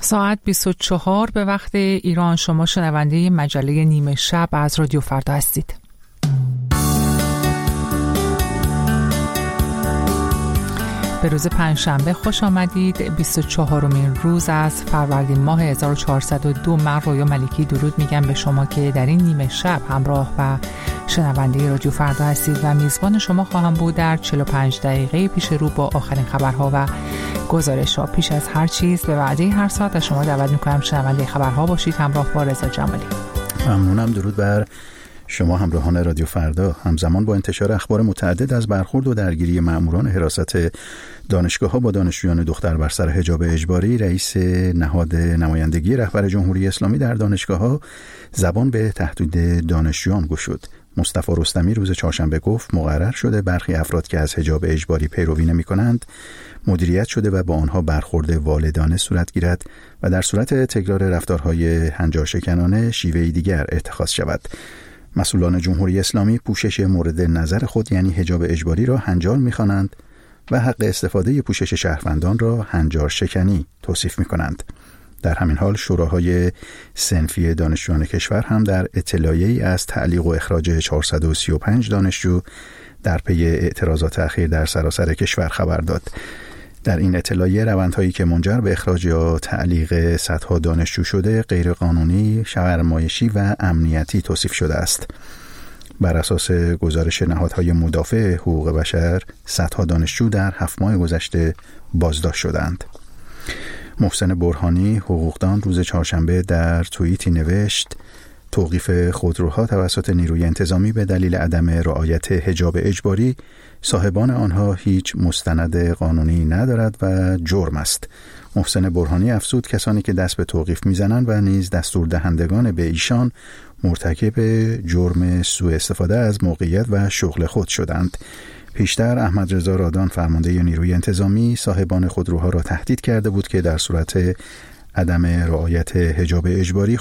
ساعت 24 به وقت ایران. شما شنونده مجله نیمه شب از رادیو فردا هستید. به روز پنجشنبه خوش آمدید. 24مین روز از فروردین ماه 1402. من رویا ملکی درود میگم به شما که در این نیمه شب همراه و شنونده رادیو فردا هستید و میزبان شما خواهم بود در 45 دقیقه پیش رو با آخرین خبرها و گزارش‌ها. پیش از هر چیز به وعده هر ساعت از شما دعوت میکنم شنونده خبرها باشید همراه با رضا جمالی. ممنونم. درود بر شما همراهان رادیو فردا. همزمان با انتشار اخبار متعدد از برخورد و درگیری مأموران حراست دانشگاه‌ها با دانشجویان دختر بر سر حجاب اجباری، رئیس نهاد نمایندگی رهبر جمهوری اسلامی در دانشگاه‌ها زبان به تهدید دانشجویان گشود. مصطفی رستمی روز چهارشنبه گفت مقرر شده برخی افراد که از حجاب اجباری پیروی نمی‌کنند مدیریت شده و با آنها برخورد والدانه صورت گیرد و در صورت تکرار رفتارهای هنجارشکنانه شیوه‌ای دیگر اتخاذ شود. مسئولان جمهوری اسلامی پوشش مورد نظر خود یعنی حجاب اجباری را هنجار می‌خوانند و حق استفاده پوشش شهروندان را هنجار شکنی توصیف می‌کنند. در همین حال شوراهای صنفی دانشجویان کشور هم در اطلاعیه‌ای از تعلیق و اخراج 435 دانشجو در پی اعتراضات اخیر در سراسر کشور خبر داد. در این اطلاعیه روندهایی که منجر به اخراج یا تعلیق صدها دانشجو شده غیرقانونی، شرمایشی و امنیتی توصیف شده است. بر اساس گزارش نهادهای مدافع حقوق بشر صدها دانشجو در 7 ماه گذشته بازداشت شدند. محسن برهانی حقوقدان روز چهارشنبه در توییتی نوشت توقیف خودروها توسط نیروی انتظامی به دلیل عدم رعایت حجاب اجباری صاحبان آنها هیچ مستند قانونی ندارد و جرم است. محسن برهانی افزود کسانی که دست به توقیف میزنند و نیز دستور دهندگان به ایشان مرتکب جرم سوء استفاده از موقعیت و شغل خود شدند. پیشتر احمد رضا رادان فرمانده نیروی انتظامی صاحبان خودروها را تهدید کرده بود که در صورت عدم رعایت حجاب اجباری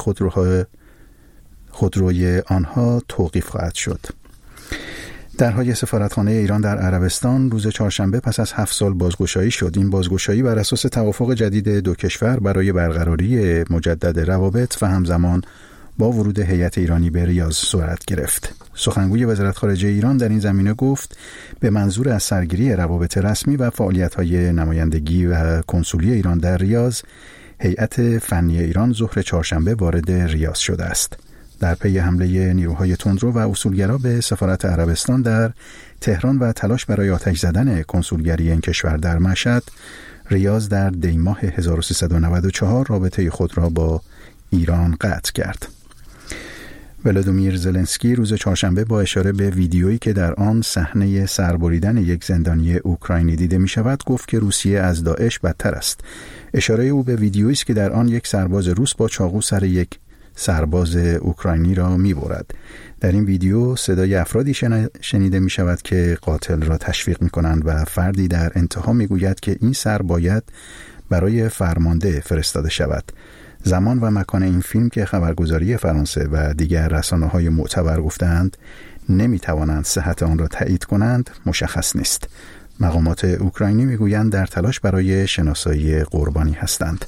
خودروی آنها توقیف خواهد شد. درهای سفارتخانه ایران در عربستان روز چهارشنبه پس از 7 سال بازگشایی شد. این بازگشایی بر اساس توافق جدید دو کشور برای برقراری مجدد روابط و همزمان با ورود هیئت ایرانی به ریاض صورت گرفت. سخنگوی وزارت خارجه ایران در این زمینه گفت به منظور از سرگیری روابط رسمی و فعالیت‌های نمایندگی و کنسولی ایران در ریاض، هیئت فنی ایران ظهر چهارشنبه وارد ریاض شده است. در پی حمله نیروهای تندرو و اصولگرا به سفارت عربستان در تهران و تلاش برای آتش زدن کنسولگری این کشور در مشهد، ریاض در دی ماه 1394 رابطه خود را با ایران قطع کرد. ولادیمیر زلنسکی روز چهارشنبه با اشاره به ویدیویی که در آن صحنه سربریدن یک زندانی اوکراینی دیده می شود گفت که روسیه از داعش بدتر است. اشاره او به ویدیویی است که در آن یک سرباز روس با چاقو سر یک سرباز اوکراینی را می برد. در این ویدیو صدای افرادی شنیده می شود که قاتل را تشویق می کنند و فردی در انتها می گوید که این سر باید برای فرمانده فرستاده شود. زمان و مکان این فیلم که خبرگزاری فرانسه و دیگر رسانه‌های معتبر گفتند نمی توانند صحت آن را تایید کنند مشخص نیست. مقامات اوکراینی می گویند در تلاش برای شناسایی قربانی هستند.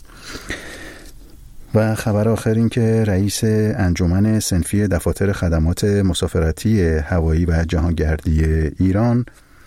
و خبر آخر این که رئیس انجمن صنفی دفاتر خدمات مسافرتی هوایی و جهانگردی ایران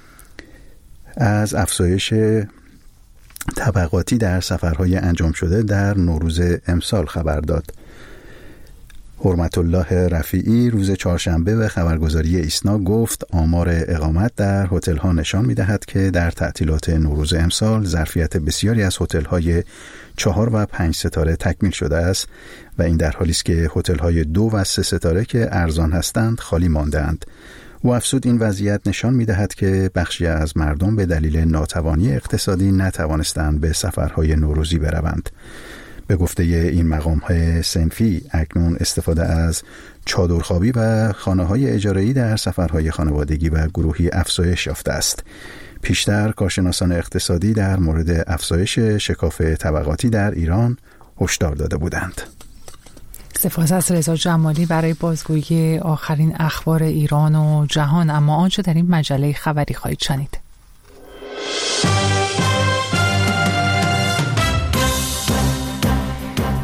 از افزایش طبقاتی در سفرهای انجام شده در نوروز امسال خبر داد. حرمت الله رفیعی روز چهارشنبه به خبرگزاری ایسنا گفت آمار اقامت در هتل‌ها نشان می‌دهد که در تعطیلات نوروز امسال ظرفیت بسیاری از هتل‌های 4 و 5 ستاره تکمیل شده است و این در حالی است که هتل‌های 2 و 3 ستاره که ارزان هستند خالی مانده‌اند. او افزود این وضعیت نشان می‌دهد که بخشی از مردم به دلیل ناتوانی اقتصادی نتوانستند به سفرهای نوروزی بروند. به گفته این مقام‌های صنفی اکنون استفاده از چادرخوابی و خانه‌های اجاره‌ای در سفرهای خانوادگی و گروهی افزایش یافته است. پیشتر کارشناسان اقتصادی در مورد افزایش شکاف طبقاتی در ایران هشدار داده بودند. سپاس از رضا جمالی برای بازگویی آخرین اخبار ایران و جهان. اما آنچه در این مجله خبری خواهید شنید.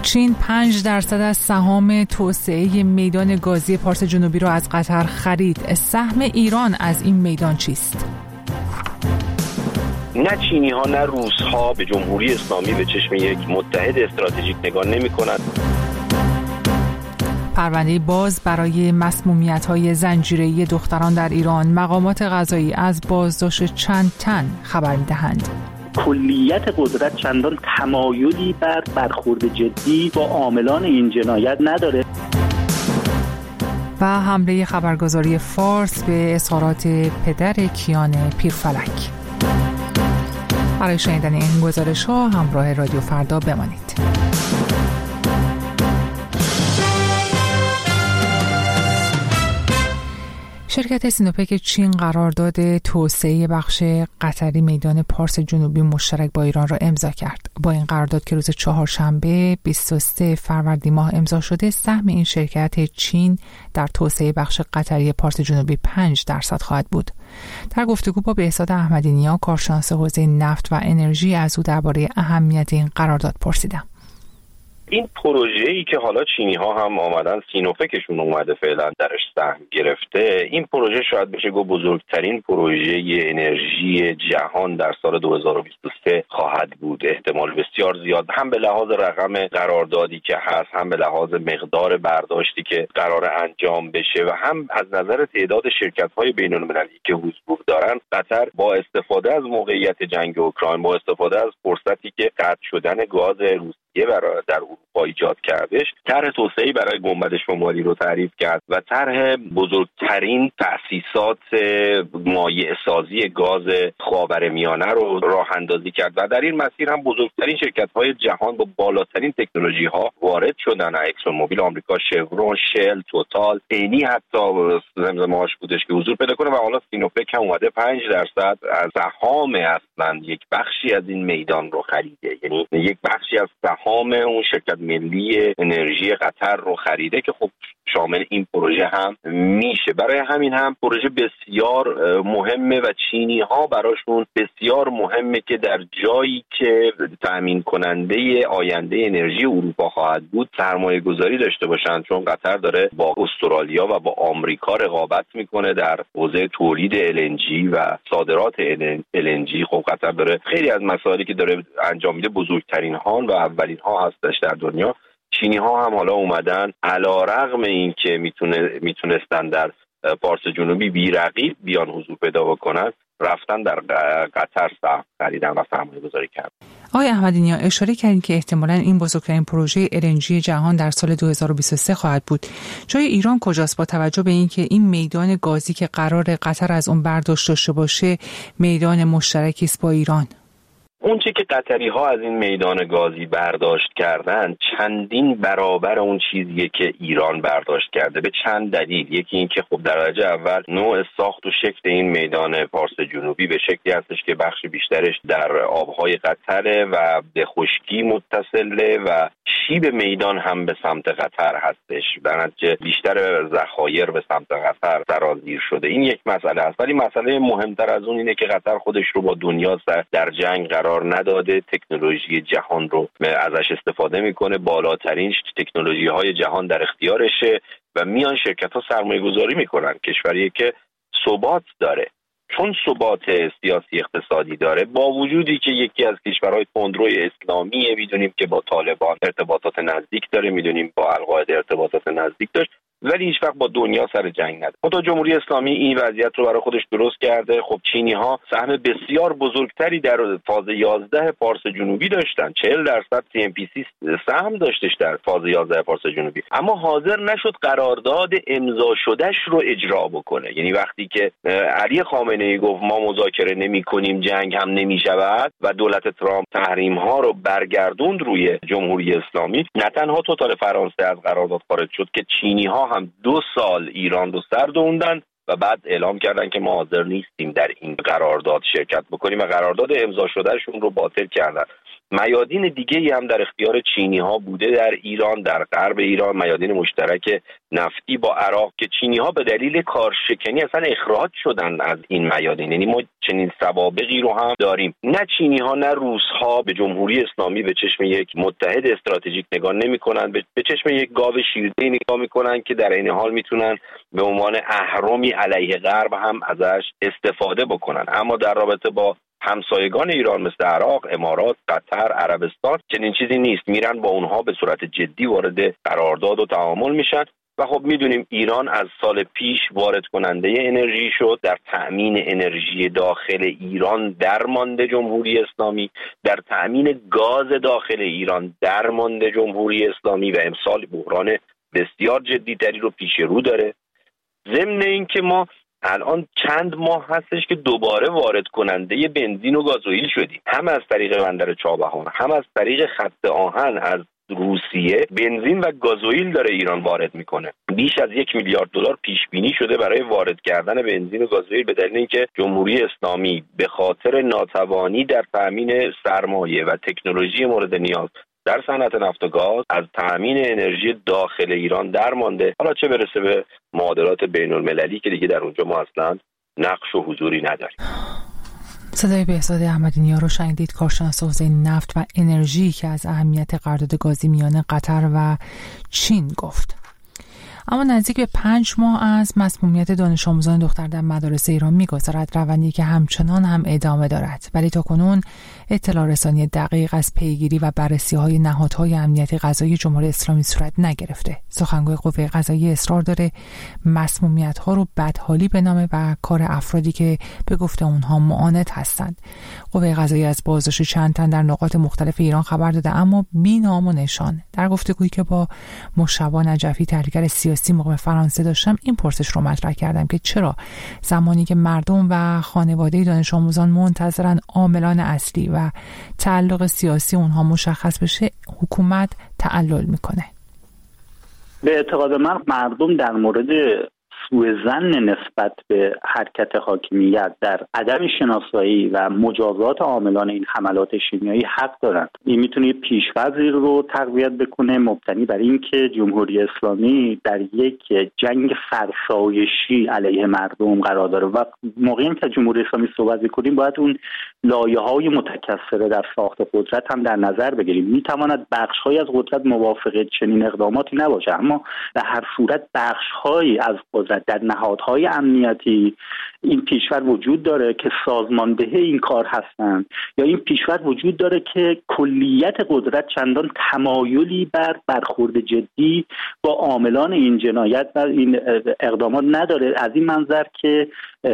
چین 5% از سهام توسعه میدان گازی پارس جنوبی را از قطر خرید. سهم ایران از این میدان چیست؟ نه چینی ها نه روس ها به جمهوری اسلامی به چشم یک متحد استراتژیک نگاه نمی کنند. پرونده باز برای مسمومیت‌های زنجیره‌ای دختران در ایران. مقامات قضایی از بازداشت چند تن خبر می‌دهند. کلیت قدرت چندان تمایلی بر برخورد جدی با عاملان این جنایت نداره. و حمله خبرگزاری فارس به اظهارات پدر کیان پیرفلک. برای شنیدن این گزارش‌ها همراه رادیو فردا بمانید. شرکت سینوپک چین قرارداد توسعه بخش قطری میدان پارس جنوبی مشترک با ایران را امضا کرد. با این قرارداد که روز چهارشنبه 23 فروردین ماه امضا شده، سهم این شرکت چین در توسعه بخش قطری پارس جنوبی 5% خواهد بود. در گفتگو با بهزاد احمدی‌نیا، کارشناس حوزه نفت و انرژی، از او درباره اهمیت این قرارداد پرسیدم. این پروژه‌ای که حالا چینی‌ها هم آمدن، سینوپکشون اومده فعلا درش سهم گرفته، این پروژه شاید بشه گفت بزرگترین پروژه انرژی جهان در سال 2023 خواهد بود. احتمال بسیار زیاد، هم به لحاظ رقم قراردادی که هست، هم به لحاظ مقدار برداشتی که قرار انجام بشه و هم از نظر تعداد شرکت‌های بین‌المللی که حضور دارن. قطر با استفاده از موقعیت جنگ اوکراین، با استفاده از فرصتی که قطع شدن گاز روسیه در اروپا ایجاد کردش، طرح توسعه‌ای برای گنبد شمالی رو تعریف کرد و طرح بزرگترین تأسیسات مایع سازی گاز خاورمیانه رو راه اندازی کرد و در این مسیر هم بزرگترین شرکت‌های جهان با بالاترین تکنولوژی‌ها وارد شدن. اکسون موبیل آمریکا، شورون، شل، توتال، اینی حتی زمزمه‌اش بودش که حضور پیدا کنه و حالا سینوپک هم اومده 5% از سهام اصلا یک بخشی از این میدان رو خریده، یعنی یک بخشی از سهام اون شرکت ملی انرژی قطر رو خریده که خب شامل این پروژه هم میشه. برای همین هم پروژه بسیار مهمه و چینی ها براشون بسیار مهمه که در جایی که تأمین کننده آینده انرژی اروپا خواهد بود سرمایه گذاری داشته باشن، چون قطر داره با استرالیا و با آمریکا رقابت میکنه در حوزه تولید LNG و صادرات LNG. خب قطر داره خیلی از مسائلی که داره انجام میده بزرگترین ها و اولین ها هستش در دنیا. چینی ها هم حالا اومدن علیرغم این که میتونستن در پارس جنوبی بی‌رقیب بیان حضور پیدا بکنن، رفتن در قطر سهم خریدن و سرمایه گذاری کردن. آقای احمدی‌نیا، اشاره کردین که احتمالاً این بزرگترین پروژه LNG جهان در سال 2023 خواهد بود. جای ایران کجاست با توجه به اینکه این میدان گازی که قرار قطر از اون برداشت داشته باشه میدان مشترکی است با ایران؟ اون چه که قطری ها از این میدان گازی برداشت کردن چندین برابر اون چیزیه که ایران برداشت کرده، به چند دلیل. یکی این که خب در درجه اول نوع ساخت و شکل این میدان پارس جنوبی به شکلی هستش که بخش بیشترش در آبهای قطره و به خشکی متصله و شیب میدان هم به سمت قطر هستش، در نتیجه بیشتر ذخایر به سمت قطر سرازیر شده. این یک مسئله است، ولی مسئله مهمتر از اون اینه که قطر خودش رو با دنیا در جنگ قرار نداده، تکنولوژی جهان رو ازش استفاده میکنه، بالاترین تکنولوژی های جهان در اختیارشه و میان شرکت ها سرمایه گذاری میکنن. کشوری که ثبات داره، چون ثبات سیاسی اقتصادی داره، با وجودی که یکی از کشورهای تندروی اسلامیه، میدونیم که با طالبان ارتباطات نزدیک داره، میدونیم با القاعده ارتباطات نزدیک داشت، ولی هیچ وقت با دنیا سر جنگ نداره. خود جمهوری اسلامی این وضعیت رو برای خودش درست کرده. خب چینی ها سهم بسیار بزرگتری در فاز 11 پارس جنوبی داشتن، 40% CNPC سهم داشتش در فاز 11 پارس جنوبی، اما حاضر نشد قرارداد امضا شدهش رو اجرا بکنه. یعنی وقتی که علی خامنه‌ای گفت ما مذاکره نمی‌کنیم، جنگ هم نمی‌شود و دولت ترامپ تحریم ها رو برگردوند روی جمهوری اسلامی، نه تنها توتال فرانسه از قرارداد خارج شد که چینی ها هم 2 سال ایران رو سر دووندن و بعد اعلام کردن که ما حاضر نیستیم در این قرارداد شرکت بکنیم و قرارداد امضا شدهشون رو باطل کردن. میادین دیگه‌ای هم در اختیار چینی‌ها بوده در ایران، در غرب ایران، میادین مشترک نفتی با عراق که چینی‌ها به دلیل کارشکنی اصلا اخراج شدن از این میادین. یعنی ما چنین سوابقی رو هم داریم. نه چینی‌ها نه روس‌ها به جمهوری اسلامی به چشم یک متحد استراتژیک نگاه نمی‌کنن، به چشم یک گاو شیرده‌ای نگاه می‌کنن که در این حال میتونن به عنوان اهرمی علیه غرب هم ازش استفاده بکنن. اما در رابطه با همسایگان ایران مثل عراق، امارات، قطر، عربستان چنین چیزی نیست. میرن با اونها به صورت جدی وارد قرارداد و تعامل میشن و خب میدونیم ایران از سال پیش وارد کننده انرژی شد. در تأمین انرژی داخل ایران درمانده جمهوری اسلامی، در تأمین گاز داخل ایران درمانده جمهوری اسلامی و امسال بحران بسیار جدی‌تری رو پیش رو داره. ضمن این که ما الان چند ماه هستش که دوباره وارد کننده بنزین و گازوئیل شدیم، هم از طریق بندر چابهار هم از طریق خط آهن از روسیه بنزین و گازوئیل داره ایران وارد میکنه. بیش از 1 میلیارد دلار پیش بینی شده برای وارد کردن بنزین و گازوئیل به دلیل اینکه جمهوری اسلامی به خاطر ناتوانی در تامین سرمایه و تکنولوژی مورد نیاز در صنعت نفت و گاز از تامین انرژی داخل ایران درمانده. حالا چه برسه به معادلات بین المللی که دیگه در اونجا ما اصلا نقش و حضوری نداریم. صدای بهزاد احمدی‌نیا رو شنیدید، کارشناس حوزه نفت و انرژی که از اهمیت قرارداد گازی میان قطر و چین گفت. اما نزدیک به 5 ماه از مسمومیت دانش آموزان دختر در مدارس ایران می‌گذرد، روندی که همچنان هم ادامه دارد، ولی تاکنون اطلاع رسانی دقیق از پیگیری و بررسی‌های نهادهای امنیتی قضایی جمهوری اسلامی صورت نگرفته. سخنگوی قوه قضاییه اصرار داره مسمومیت‌ها رو بدحالی بنامه و کار افرادی که به گفته اونها معاند هستند. قوه قضاییه از بازداشت چند تن در نقاط مختلف ایران خبر داده، اما بی نام و نشان. در گفتگویی که با مشتبه نجفی تحلیلگر سیاسی مقیم فرانسه داشتم، این پرسش رو مطرح کردم که چرا زمانی که مردم و خانواده دانش آموزان منتظرن عاملان اصلی و تعلق سیاسی اونها مشخص بشه، حکومت تعلل میکنه. به اعتقاد من مردم در مورد سوء ظن نسبت به حرکت حاکمیت در عدم شناسایی و مجازات عاملان این حملات شیمیایی حق دارند. این میتونه پیش‌فرضی رو تقویت بکنه مبتنی بر اینکه جمهوری اسلامی در یک جنگ فرسایشی علیه مردم قرار داره و موقعی که جمهوری اسلامی صحبت می‌کنیم باید اون لایه‌های متکثره در ساخت قدرت هم در نظر بگیریم. میتواند بخش‌هایی از قدرت موافق چنین اقداماتی نباشه، اما در هر صورت بخش‌هایی از قدرت در نهادهای امنیتی این پیشور وجود داره که سازماندهی این کار هستند، یا این پیشور وجود داره که کلیت قدرت چندان تمایلی بر برخورد جدی با عاملان این جنایت و این اقدامات نداره، از این منظر که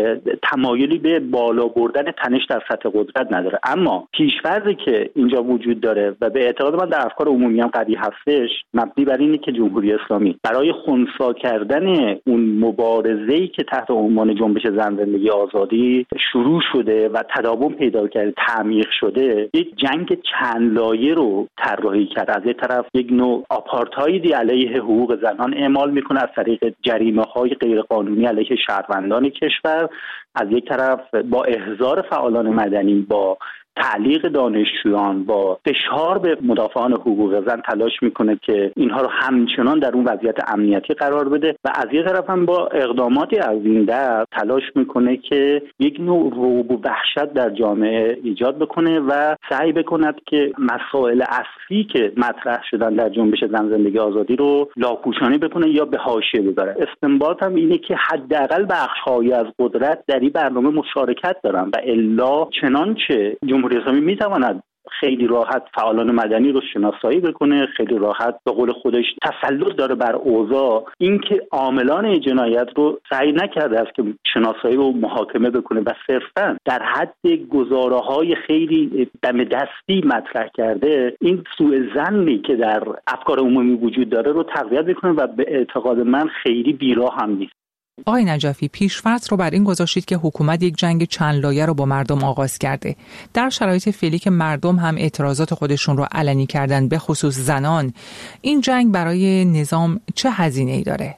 تمایلی به بالا بردن تنش در سطح قدرت نداره. اما پیشفرضی که اینجا وجود داره و به اعتقاد من در افکار عمومی هم قوی هستش، مبنی بر اینه که جمهوری اسلامی برای خنثی کردن اون مبارزه‌ای که تحت عنوان جنبش زن زندگی آزادی شروع شده و تداوم پیدا کرده، تعمیق شده، یک جنگ چند لایه رو طراحی کرده. از یک طرف یک نوع آپارتایدی علیه حقوق زنان اعمال میکنه از طریق جریمه‌های غیرقانونی علیه شهروندان کشور، از یک طرف با احضار فعالان مدنی، با تعلیق دانشجویان، با فشار به مدافعان حقوق زن تلاش میکنه که اینها رو همچنان در اون وضعیت امنیتی قرار بده و از یک طرف هم با اقداماتی از این دست تلاش میکنه که یک نوع رعب و وحشت در جامعه ایجاد بکنه و سعی بکند که مسائل اصلی که مطرح شدن در جنبش زن زندگی آزادی رو لاپوشانی بکنه یا به حاشیه ببره. استنباط هم اینه که حداقل بخش‌هایی از قدرت در این برنامه مشارکت دارن و الا چنانچه جمهوری اسلامی میتواند خیلی راحت فعالان مدنی رو شناسایی بکنه، خیلی راحت به قول خودش تسلط داره بر اوضاع، اینکه عاملان جنایت رو سعی نکرده است که شناسایی رو محاکمه بکنه و صرفاً در حد گزاره‌های خیلی دم دستی مطرح کرده، این سوء ظنی که در افکار عمومی وجود داره رو تقویت بکنه و به اعتقاد من خیلی بیراه هم نیست. آقای نجفی، پیش‌فرض رو بر این گذاشتید که حکومت یک جنگ چند لایه رو با مردم آغاز کرده. در شرایط فعلی که مردم هم اعتراضات خودشون رو علنی کردن، به خصوص زنان، این جنگ برای نظام چه هزینه‌ای داره؟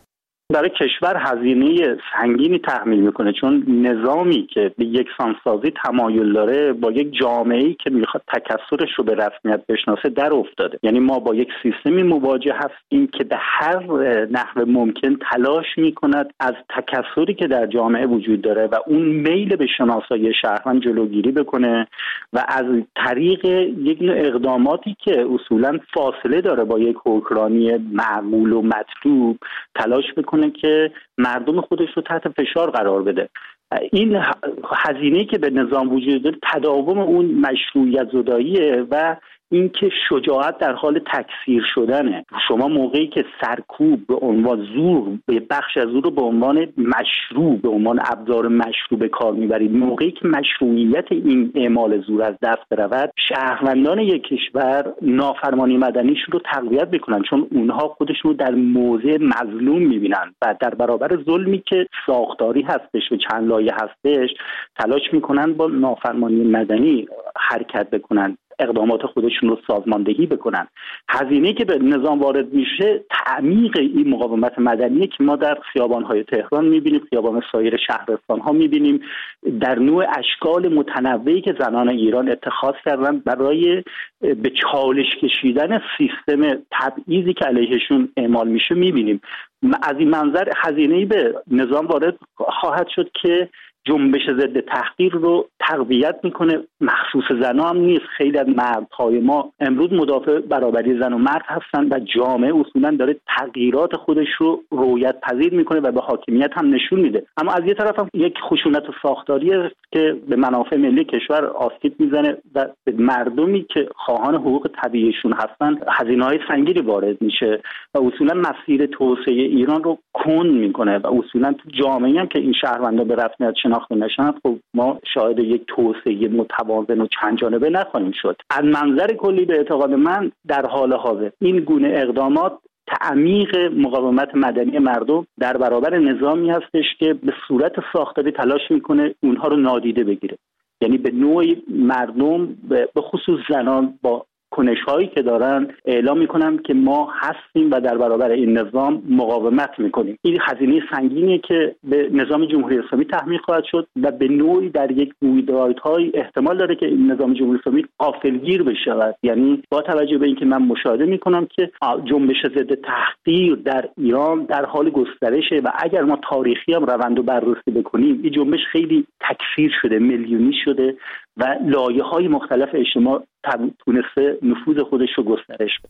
برای کشور هزینه سنگینی تحمیل میکنه، چون نظامی که به یکسانسازی تمایل داره با یک جامعه‌ای که میخواد تکثرش رو به رسمیت بشناسه در افتاده. یعنی ما با یک سیستمی مواجه هستیم که به هر نحو ممکن تلاش میکند از تکثری که در جامعه وجود داره و اون میل به شناسایی شهروند جلوگیری بکنه و از طریق یک نوع اقداماتی که اصولاً فاصله داره با یک حکمرانی معقول و مطلوب تلاش بکنه که مردم خودش رو تحت فشار قرار بده. این هزینه‌ای که به نظام وجود داره تداوم اون مشروعیت زداییه و اینکه شجاعت در حال تکثیر شدنه. شما موقعی که سرکوب به عنوان زور، به بخش از زور رو به عنوان مشروع، به عنوان ابزار مشروع به کار میبرید، موقعی که مشروعیت این اعمال زور از دست برود، شهروندان یک کشور نافرمانی مدنیشون رو تقویت میکنن، چون اونها خودشون رو در موضع مظلوم میبینن و در برابر ظلمی که ساختاری هستش و چند لایه هستش تلاش میکنن با نافرمانی مدنی حرکت بکنن، اقدامات خودشون رو سازماندهی بکنن. هزینه‌ای که به نظام وارد میشه تعمیق این مقاومت مدنی که ما در خیابان‌های تهران می‌بینیم، خیابان سایر شهرستان‌ها می‌بینیم، در نوع اشکال متنوعی که زنان ایران اتخاذ کردن برای به چالش کشیدن سیستم تبعیضی که علیهشون اعمال میشه می‌بینیم. از این منظر هزینه‌ای به نظام وارد خواهد شد که جنبش ضد تحقیر رو تقویت میکنه. مخصوص زنان هم نیست، خیلی از مردهای ما امروز مدافع برابری زن و مرد هستن و جامعه اصولا داره تغییرات خودش رو رویت پذیر میکنه و به حاکمیت هم نشون میده. اما از یه طرف هم یک خشونت ساختاری است که به منافع ملی کشور آسیب میزنه و به مردمی که خواهان حقوق طبیعیشون هستن هزینه‌های سنگینی وارد میشه و اصولا مسیر توسعه ایران رو کند میکنه و اصولا تو جامعه‌ای هم که این شهروندان به رسمیت شناخته نشن، خب ما شاهد یک توسعه متوازن و چند جانبه نخواهیم شد. از منظر کلی به اعتقاد من در حال حاضر این گونه اقدامات تعمیق مقاومت مدنی مردم در برابر نظامی هستش که به صورت ساختاری تلاش میکنه اونها رو نادیده بگیره. یعنی به نوعی مردم به خصوص زنان با کنش‌هایی که دارن اعلام میکنن که ما هستیم و در برابر این نظام مقاومت میکنیم. این هزینه سنگینی که به نظام جمهوری اسلامی تحمیل خواهد شد و به نوعی در یک رویدادهای احتمال داره که این نظام جمهوری اسلامی غافلگیر بشه. یعنی با توجه به اینکه من مشاهده میکنم که جنبش ضد تحقیر در ایران در حال گسترشه و اگر ما تاریخی هم روند رو بررسی بکنیم این جنبش خیلی تکثیر شده، میلیونی شده و لایه‌های مختلف اجتماع تونسته نفوذ خودش رو گسترش بده.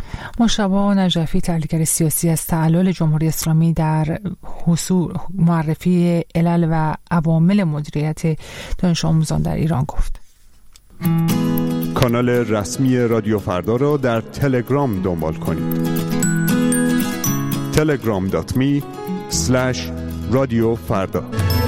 مشابه نجفی، تحلیلگر سیاسی از تعلل جمهوری اسلامی در حصول معرفی علل و عوامل مدیریت دانش آموزان در ایران گفت. کانال رسمی رادیو فردا را در تلگرام دنبال کنید. telegram.me/رادیوفردا.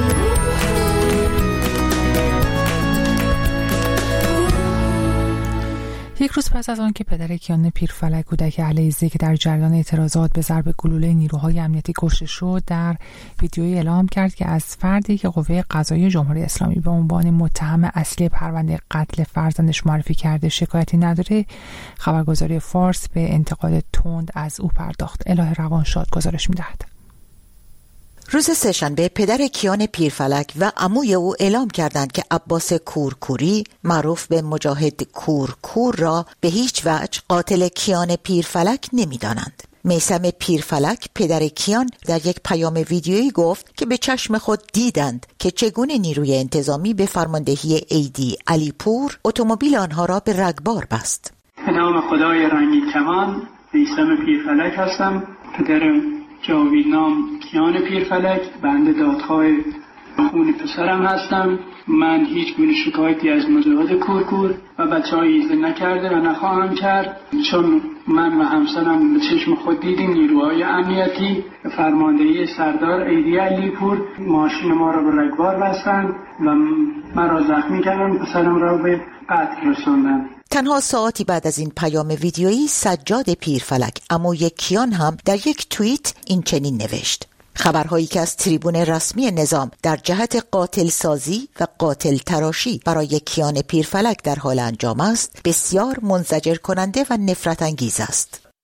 یک روز پس از آن که پدر کیان پیرفلک، کودک علیزاده که در جریان اعتراضات به ضرب گلوله نیروهای امنیتی کشته شد، در ویدیویی اعلام کرد که از فردی که قوه قضاییه جمهوری اسلامی به عنوان متهم اصلی پرونده قتل فرزندش معرفی کرده شکایتی نداره. خبرگزاری فارس به انتقاد تند از او پرداخت. الهه روانشاد گزارش می‌دهد. روز سه‌شنبه پدر کیان پیرفلک و عموی او اعلام کردند که عباس کورکوری، معروف به مجاهد کورکور، را به هیچ وجه قاتل کیان پیرفلک نمی‌دانند. میثم پیرفلک، پدر کیان، در یک پیام ویدیویی گفت که به چشم خود دیدند که چگونه نیروی انتظامی به فرماندهی ایدی علیپور اتومبیل آنها را به رگبار بست. به نام خدای رنگی کمان، میثم پیرفلک هستم، پدر جاویدنام کیان پیرفلک، بنده دادخواه خون پسرم هستم. من هیچ گونه شکایتی از مجاهد کورکور و بچه‌های ایزده نکرده و نخواهم کرد، چون من و همسرم به چشم خود دیدیم نیروهای امنیتی فرماندهی سردار ایدی علیپور ماشین ما را به رگبار بستند و مرا زخمی کردند، پسرم را به قتل رساندند. تنها ساعتی بعد از این پیام ویدیویی سجاد پیرفلک، عموی کیان، هم در یک توییت این چنین نوشت: خبرهایی که از تریبون رسمی نظام در جهت قاتل سازی و قاتل تراشی برای کیان پیرفلک در حال انجام است بسیار منزجر کننده و نفرت انگیز است.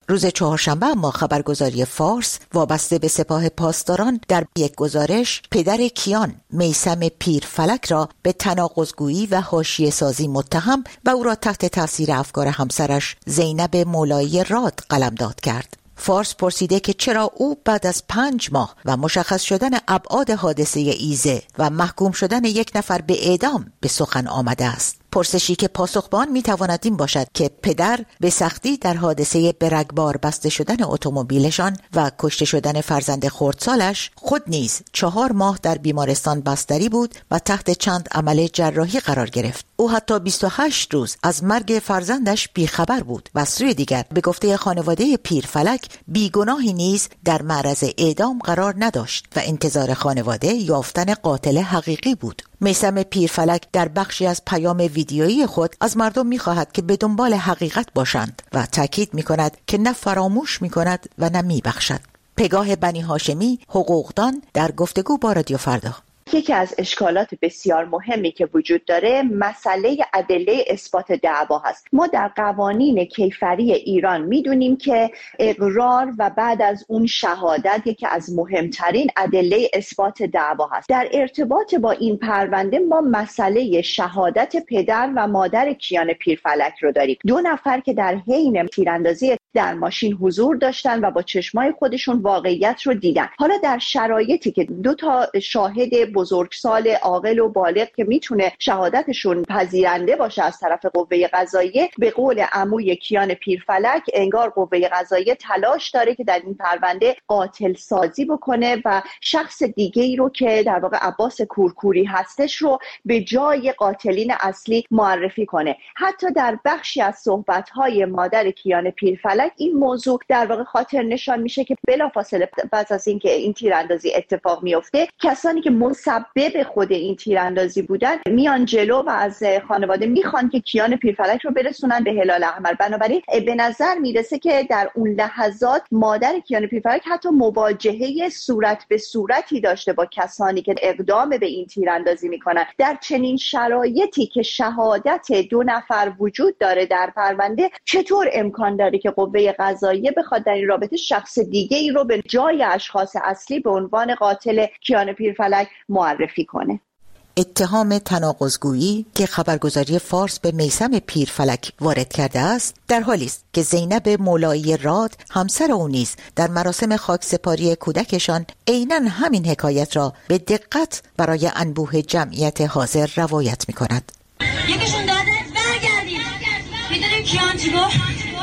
روز چهارشنبه اما خبرگزاری فارس وابسته به سپاه پاسداران در یک گزارش پدر کیان میثم پیرفلک را به تناقض‌گویی و حاشیه سازی متهم و او را تحت تاثیر افکار همسرش زینب مولایی راد قلمداد کرد. فارس پرسیده که چرا او بعد از 5 ماه و مشخص شدن ابعاد حادثه ایزه و محکوم شدن یک نفر به اعدام به سخن آمده است. پرسشی که پاسخبان میتواند این باشد که پدر به سختی در حادثه به رگبار بسته شدن اتومبیلشان و کشته شدن فرزند خردسالش خود نیز 4 ماه در بیمارستان بستری بود و تحت چند عمل جراحی قرار گرفت. او حتی 28 روز از مرگ فرزندش بیخبر بود و از سوی دیگر به گفته خانواده پیرفلک بیگناهی نیز در معرض اعدام قرار نداشت و انتظار خانواده یافتن قاتل حقیقی بود. میثم پیرفلک در بخشی از پیام ویدیویی خود از مردم می‌خواهد که به دنبال حقیقت باشند و تاکید می‌کند که نه فراموش می‌کند و نه می‌بخشد. پگاه بنی هاشمی، حقوقدان، در گفتگو با رادیو فردا: یکی از اشکالات بسیار مهمی که وجود داره مسئله ادله اثبات دعوا هست. ما در قوانین کیفری ایران میدونیم که اقرار و بعد از اون شهادت یکی از مهمترین ادله اثبات دعوا هست. در ارتباط با این پرونده ما مسئله شهادت پدر و مادر کیان پیرفلک رو داریم. 2 نفر که در حین تیراندازی در ماشین حضور داشتن و با چشمای خودشون واقعیت رو دیدن. حالا در شرایطی که 2 تا شاهد بزرگسال عاقل و بالغ که میتونه شهادتشون پذیرنده باشه از طرف قوه قضاییه، به قول عموی کیان پیرفلک انگار قوه قضاییه تلاش داره که در این پرونده قاتل سازی بکنه و شخص دیگه ای رو که در واقع عباس کورکوری هستش رو به جای قاتلین اصلی معرفی کنه. حتی در بخشی از صحبت‌های مادر کیان پیرفلک این موضوع در واقع خاطر نشان میشه که بلافاصله پس از اینکه این تیراندازی اتفاق میفته، کسانی که مسبب خود این تیراندازی بودن میان جلو و از خانواده میخوان که کیان پیرفلک رو برسونن به هلال احمر. بنابراین به نظر میرسه که در اون لحظات مادر کیان پیرفلک حتی مواجهه صورت به صورتی داشته با کسانی که اقدام به این تیراندازی میکنن. در چنین شرایطی که شهادت 2 نفر وجود داره در پرونده، چطور امکان داره که قوه قضاییه بخواد در این رابطه شخص دیگه ای رو به جای اشخاص اصلی به عنوان قاتل کیان پیرفلک معرفی کنه؟ اتهام تناقض‌گویی که خبرگزاری فارس به میثم پیرفلک وارد کرده است در حالی است که زینب مولایی راد همسر او نیز در مراسم خاکسپاری کودکشان عیناً همین حکایت را به دقت برای انبوه جمعیت حاضر روایت می‌کند. یکیشون داده برگردیم. می‌دونیم کیان چی گفت؟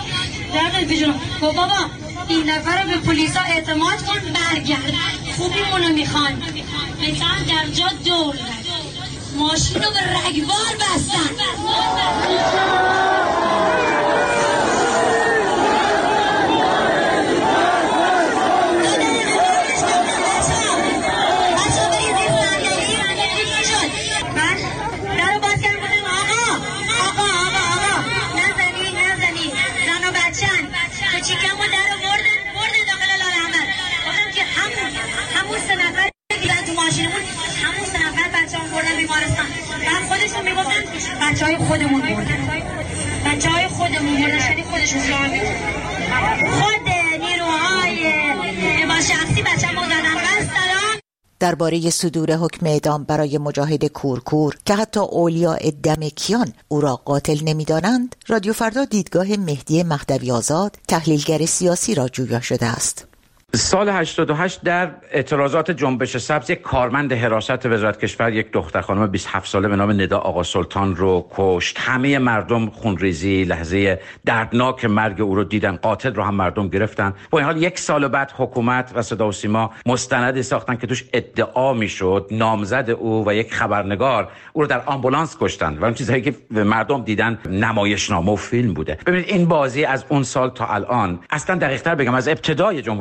دردت بجون. بابا این نفر رو به پلیسا اعتماد کن، برگرد. خوبیمونو میخوان. میتان در جا دور ماشین رو به رگبار بستن. بچه‌های خودمون شدی خودشون خود نیروهای با شخصی بچه‌مو زدن. بس سلام. درباره صدور حکم اعدام برای مجاهد کورکور که حتی اولیاء دم کیان او را قاتل نمی‌دانند، رادیو فردا دیدگاه مهدی مهدوی آزاد، تحلیلگر سیاسی را جویا شده است. سال 88 در اعتراضات جنبش سبز یک کارمند حراست وزارت کشور یک دختر خانم 27 ساله به نام ندا آقا سلطان رو کشت. همه مردم خونریزی لحظه دردناک مرگ او رو دیدن. قاتل رو هم مردم گرفتن. با این حال 1 سال بعد حکومت و صدا و سیما مستندی ساختن که توش ادعا میشد نامزد او و یک خبرنگار او رو در آمبولانس کشتن و اون چیزایی که مردم دیدن نمایشنامه و فیلم بوده. ببینید این بازی از اون سال تا الان، اصلا دقیق‌تر بگم از ابتدای جمهوری اسلامی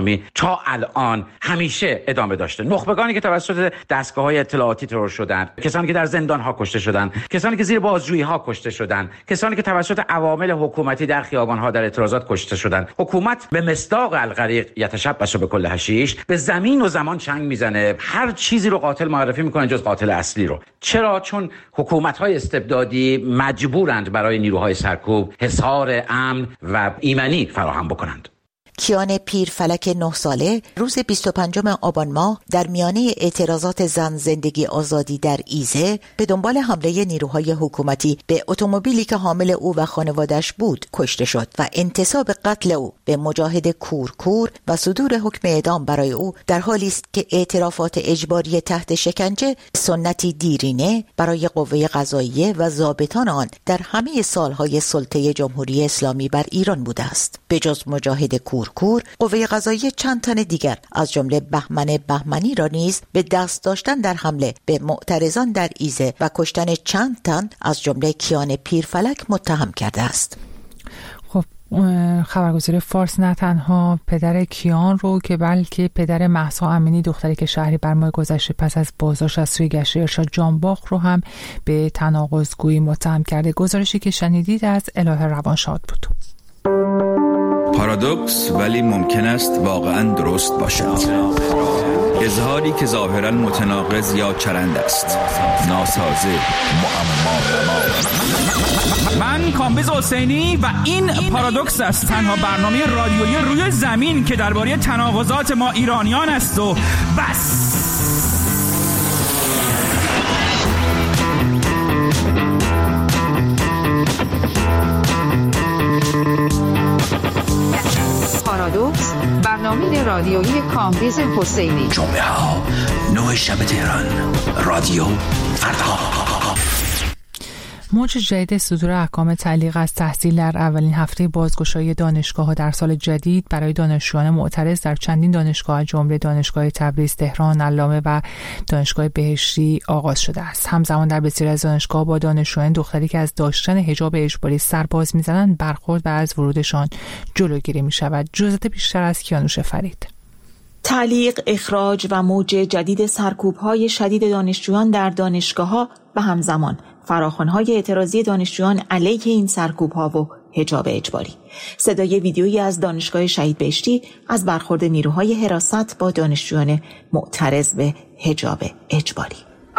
اسلامی تا الان همیشه ادامه داشته. نخبگانی که توسط دستگاه‌های اطلاعاتی ترور شدند، کسانی که در زندان‌ها کشته شدند، کسانی که زیر بازجویی‌ها کشته شدند، کسانی که توسط عوامل حکومتی در خیابان‌ها در اعتراضات کشته شدند. حکومت به مصداق الغریق یتشبث بکل حشیش به زمین و زمان چنگ میزنه، هر چیزی رو قاتل معرفی میکنه جز قاتل اصلی رو. چرا؟ چون حکومت‌های استبدادی مجبورند برای نیروهای سرکوب حصار امن و ایمنی فراهم بکنند. کیان پیرفلک 9 ساله روز 25 آبان ماه در میانه اعتراضات زن زندگی آزادی در ایزه به دنبال حمله نیروهای حکومتی به اتومبیلی که حامل او و خانوادش بود کشته شد و انتساب قتل او به مجاهد کورکور و صدور حکم اعدام برای او در حالی است که اعترافات اجباری تحت شکنجه سنتی دیرینه برای قوه قضاییه و ضابطان آن در همه سالهای سلطه جمهوری اسلامی بر ایران بوده است. به جز مجاهد کورکور، قوه قضاییه چند تن دیگر از جمله بهمن بهمنی را نیز به دست داشتن در حمله به معترضان در ایزه و کشتن چند تن از جمله کیان پیرفلک متهم کرده است. خب خبرگزاری فارس نه تنها پدر کیان رو که بلکه پدر مهسا امینی دختری که شهری بر ماه گذشته پس از بازداشت از سوی گشت ارشاد جانباخ رو هم به تناقض‌گویی متهم کرده. گزارشی که شنیدید از الهه روانشاد بود. پارادوکس ولی ممکن است واقعا درست باشد. اظهاری که ظاهرا متناقض یا چرند است، ناسازه، معما. من کامبیز حسینی و این پارادوکس است، تنها برنامه رادیویی روی زمین که درباره تناقضات ما ایرانیان است و بس. پارادوکس، برنامه رادیویی کامبیز حسینی. جمعه ها 9 شب تهران، رادیو فردا. موج جدید صدور احکام تعلیق از تحصیل در اولین هفته بازگشایی دانشگاه‌ها در سال جدید برای دانشجویان معترض در چندین دانشگاه جمله دانشگاه تبریز، تهران، علامه و دانشگاه بهشتی آغاز شده است. همزمان در بسیاری از دانشگاه با دانشجویان دختری که از داشتن حجاب اجباری سرباز می‌زنند برخورد و از ورودشان جلوگیری می‌شود. جزئیات بیشتر از کیانوش فرید. تعلیق، اخراج و موج جدید سرکوب‌های شدید دانشجویان در دانشگاه‌ها و همزمان فراخوان‌های اعتراضی دانشجویان علیه این سرکوب‌ها و حجاب اجباری. صدای ویدیویی از دانشگاه شهید بهشتی از برخورد نیروهای حراست با دانشجویان معترض به حجاب اجباری.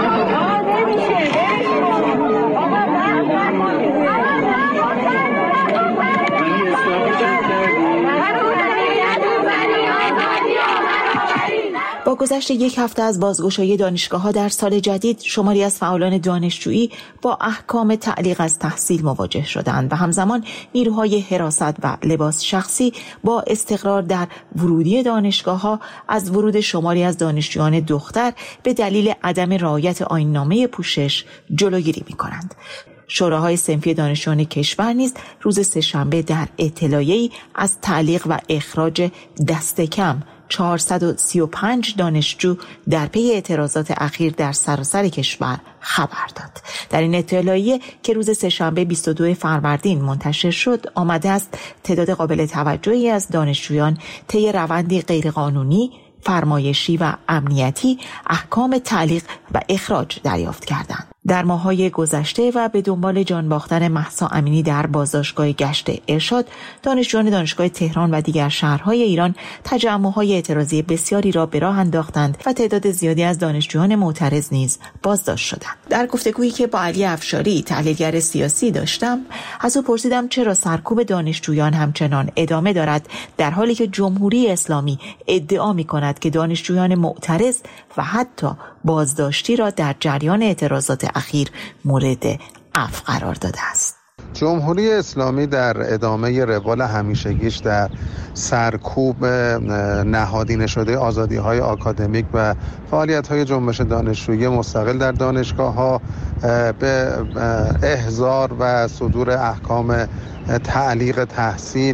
با گذشت یک هفته از بازگشایی دانشگاه‌ها در سال جدید، شماری از فعالان دانشجویی با احکام تعلیق از تحصیل مواجه شدند و همزمان نیروهای حراست و لباس شخصی با استقرار در ورودی دانشگاه‌ها از ورود شماری از دانشجویان دختر به دلیل عدم رعایت آیین‌نامه پوشش جلوگیری می‌کنند. شوراهای صنفی دانشجویان کشور نیز روز سه‌شنبه در اطلاعیه‌ای از تعلیق و اخراج دست کم 435 دانشجو در پی اعتراضات اخیر در سراسر کشور خبر داد. در این اطلاعیه که روز سه‌شنبه 22 فروردین منتشر شد، آمده است تعداد قابل توجهی از دانشجویان طی روندی غیرقانونی، فرمایشی و امنیتی احکام تعلیق و اخراج دریافت کردند. در ماه‌های گذشته و به دنبال جان باختن مهسا امینی در بازداشتگاه گشت ارشاد، دانشجویان دانشگاه تهران و دیگر شهرهای ایران تجمع‌های اعتراضی بسیاری را به راه انداختند و تعداد زیادی از دانشجویان معترض نیز بازداشت شدند. در گفتگویی که با علی افشاری، تحلیلگر سیاسی داشتم، از او پرسیدم چرا سرکوب دانشجویان همچنان ادامه دارد در حالی که جمهوری اسلامی ادعا می‌کند که دانشجویان معترض و حتی بازداشتی را در جریان اعتراضات اخیر مورد عفو قرار داده است. جمهوری اسلامی در ادامه روال همیشگیش در سرکوب نهادینه شده آزادی‌های آکادمیک و فعالیت‌های جنبش دانشجویی مستقل در دانشگاه‌ها به احضار و صدور احکام تعلیق تحصیل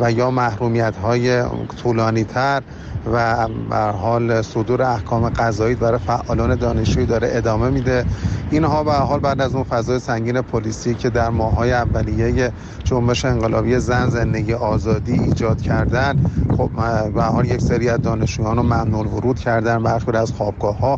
و یا محرومیت‌های طولانی‌تر و به هر حال صدور احکام قضایی برای فعالان دانشجویی داره ادامه میده. اینها به هر حال بعد از اون فضای سنگین پلیسی که در ماه‌های اولیه جنبش انقلابی زن زندگی آزادی ایجاد کردن، خب به هر حال یک سری از دانشجویان رو ممنوع الورود کردن، برخی از خوابگاه‌ها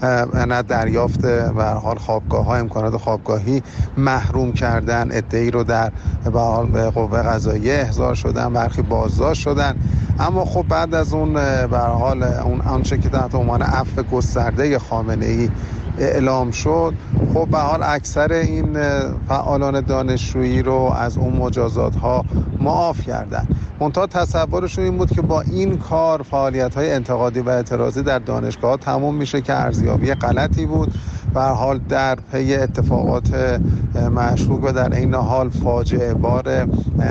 نه دریافت به هر حال خوابگاه‌ها امکانات خوابگاهی محروم کردن، عده‌ای رو در به هر حال به قوه قضاییه احضار شدن، برخی بازداشت شدن. اما خب بعد از اون به هر حال اون آنچه که تحت عنوان عفو گسترده خامنه‌ای اعلام شد، خب به حال اکثر این فعالان دانشجویی رو از اون مجازات‌ها معاف کردن. منتها تصورشون این بود که با این کار فعالیت‌های انتقادی و اعتراضی در دانشگاه‌ها تموم میشه که ارزیابی غلطی بود. به هر حال در پی اتفاقات مشکوک و در این حال فاجعه بار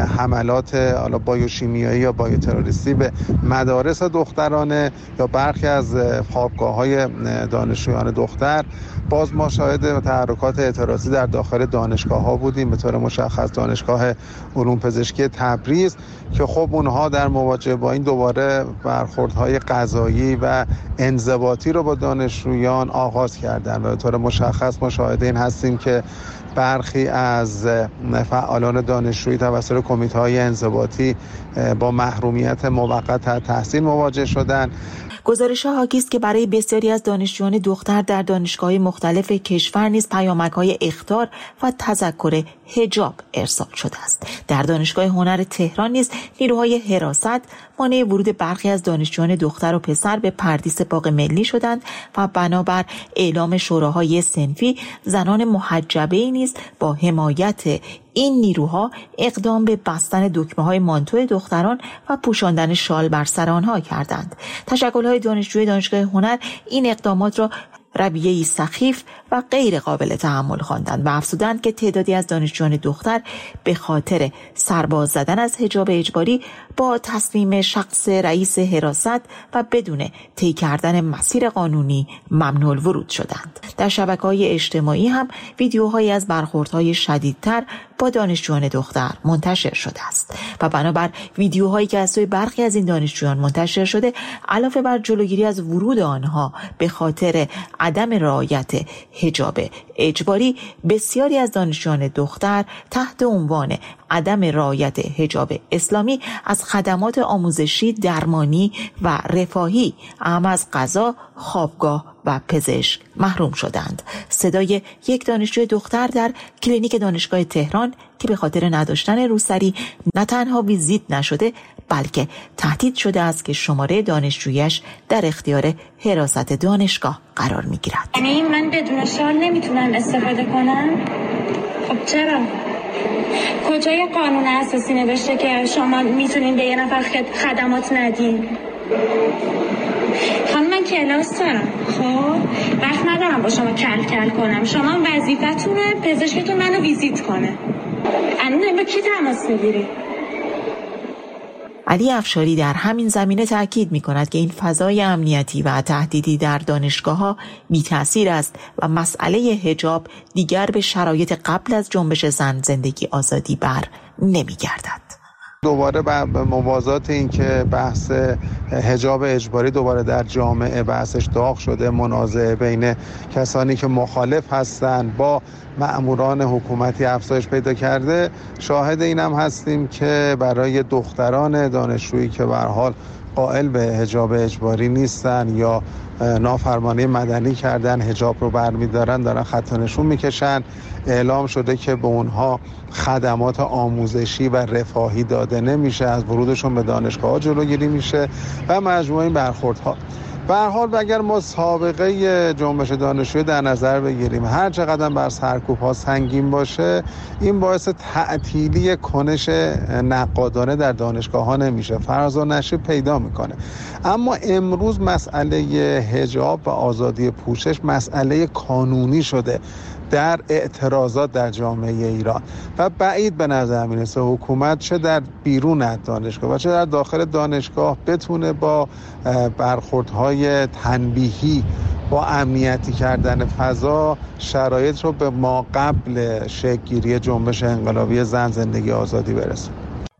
حملات حالا بایوشیمیایی یا بایوتروریستی به مدارس دخترانه یا برخی از خوابگاه‌های دانشجویان دختر، باز ما شاهد تحرکات اعتراضی در داخل دانشگاه‌ها بودیم، به طور مشخص دانشگاه علوم پزشکی تبریز که خب اونها در مواجهه با این دوباره برخوردهای قضایی و انضباطی رو با دانشجویان آغاز کردن و به طور مشخص ما شاهد این هستیم که برخی از فعالان دانشجویی توسط کمیته‌های انضباطی با محرومیت موقت از تحصیل مواجه شدند. گزارش‌ها حاکی است که برای بسیاری از دانشجویان دختر در دانشگاه‌های مختلف کشور نیز پیامک‌های اخطار و تذکر حجاب ارسال شده است. در دانشگاه هنر تهران نیز نیروهای حراست مانع ورود برخی از دانشجویان دختر و پسر به پردیس باغ ملی شدند و بنابر اعلام شوراهای صنفی زنان محجبه‌ای نیز با حمایت این نیروها اقدام به بستن دکمه‌های مانتو دختران و پوشاندن شال بر سر آنها کردند. تشکل‌های دانشجوی دانشگاه هنر این اقدامات را رویه‌ای سخیف و غیر قابل تحمل خواندند و افزودند که تعدادی از دانشجویان دختر به خاطر سرباز زدن از حجاب اجباری با تصمیم شخص رئیس حراست و بدون طی کردن مسیر قانونی ممنوع الورود شدند. در شبکه‌های اجتماعی هم ویدیوهایی از برخوردهای شدیدتر با دانشجویان دختر منتشر شده است و بنابر ویدیوهایی که از سوی برخی از این دانشجویان منتشر شده، علاوه بر جلوگیری از ورود آنها به خاطر عدم رعایت حجاب اجباری، بسیاری از دانشجویان دختر تحت عنوان عدم رعایت حجاب اسلامی از خدمات آموزشی، درمانی و رفاهی اهم از غذا، خوابگاه و پزشک محروم شدند. صدای یک دانشجوی دختر در کلینیک دانشگاه تهران که به خاطر نداشتن روسری نه تنها ویزیت نشده بلکه تهدید شده است که شماره دانشجویش در اختیار حراست دانشگاه قرار می‌گیرد. یعنی من بدون شال نمیتونم استفاده کنم؟ خب چرا؟ کجای قانون اساسی نوشته که شما میتونین به یه نفر خدمات ندین؟ من کلاس دارم، خب وقت ندارم با شما کل کنم. شما وظیفتونه پزشکتون منو ویزیت کنه. الان با کی تماس میگیری؟ علی افشاری در همین زمینه تاکید می‌کند که این فضای امنیتی و تهدیدی در دانشگاه‌ها بی‌تأثیر است و مسئله حجاب دیگر به شرایط قبل از جنبش زن زندگی آزادی بر نمی‌گردد. دوباره به موازات این که بحث حجاب اجباری دوباره در جامعه بحثش داغ شده، منازعه بین کسانی که مخالف هستند با مأموران حکومتی افزایش پیدا کرده، شاهد اینم هستیم که برای دختران دانشجویی که به هر حال قائل به حجاب اجباری نیستن یا نافرمانی مدنی کردن، حجاب رو برمی‌دارن، دارن خط نشون میکشن، اعلام شده که به اونها خدمات آموزشی و رفاهی داده نمیشه، از ورودشون به دانشگاه‌ها جلوگیری میشه و مجموعه این برخوردها. به هر حال اگر ما سابقه جنبش دانشجویی در نظر بگیریم، هر چقدر بر سرکوب‌ها سنگین باشه، این باعث تعطیلی کنش نقادانه در دانشگاه‌ها نمیشه، فراز و نشیب پیدا میکنه. اما امروز مسئله حجاب و آزادی پوشش مسئله قانونی شده در اعتراضات در جامعه ایران و بعید به نظر میرسه حکومت چه در بیرون از دانشگاه و چه در داخل دانشگاه بتونه با برخوردهای تنبیهی با امنیتی کردن فضا شرایط رو به ما قبل شکل گیری جنبش انقلابی زن زندگی آزادی برسه.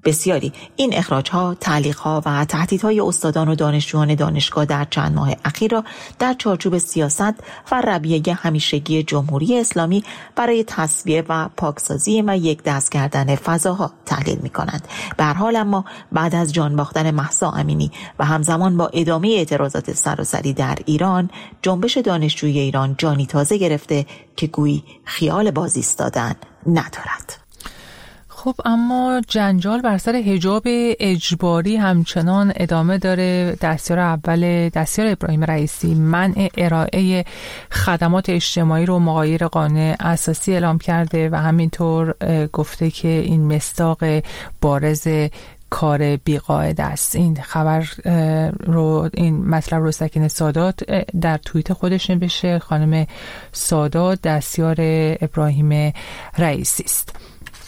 بسیاری این اخراج‌ها، تعلیق‌ها و تهدیدهای استادان و دانشجویان دانشگاه در چند ماه اخیر را در چارچوب سیاست و رویه همیشگی جمهوری اسلامی برای تصفیه و پاکسازی و یک دست کردن فضاها تحلیل می‌کنند. به هر حال اما بعد از جان باختن مهسا امینی و همزمان با ادامه اعتراضات سراسری در ایران، جنبش دانشجویی ایران جانی تازه گرفته که گویی خیال باز ایستادن ندارد. خب اما جنجال بر سر حجاب اجباری همچنان ادامه داره. دستیار اول دستیار ابراهیم رئیسی منع ارائه خدمات اجتماعی رو مغایر قانون اساسی اعلام کرده و همینطور گفته که این مصداق بارز کار بیقاعده است. این خبر رو، این مطلب رو سکینه سادات در توییت خودش نوشته. خانم سادات دستیار ابراهیم رئیسی است.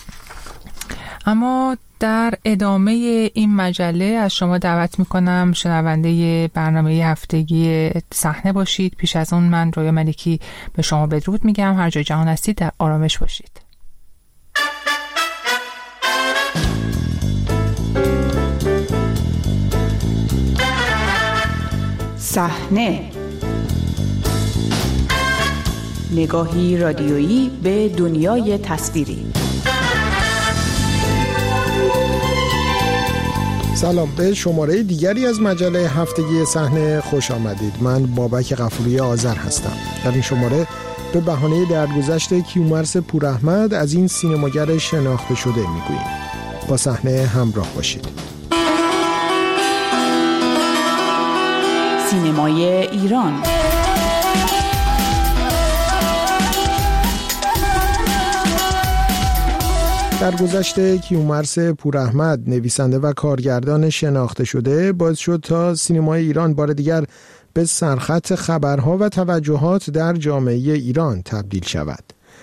اما در ادامه این مجله از شما دعوت میکنم شنونده برنامه هفتگی صحنه باشید. پیش از اون من رویا ملکی به شما بدرود میگم. هر جای جهان هستید در آرامش باشید. صحنه، نگاهی رادیویی به دنیای تصویری. سلام، به شماره دیگری از مجله هفتگی صحنه خوش آمدید. من بابک غفوری آذر هستم. در این شماره به بهانه درگذشت کیومرث پوراحمد از این سینماگر شناخته شده میگوییم. با صحنه همراه باشید. سینمای ایران. درگذشت کیومرث پوراحمد، نویسنده و کارگردان شناخته شده، باعث شد تا سینمای ایران بار دیگر به سرخط خبرها و توجهات در جامعه ایران تبدیل شود.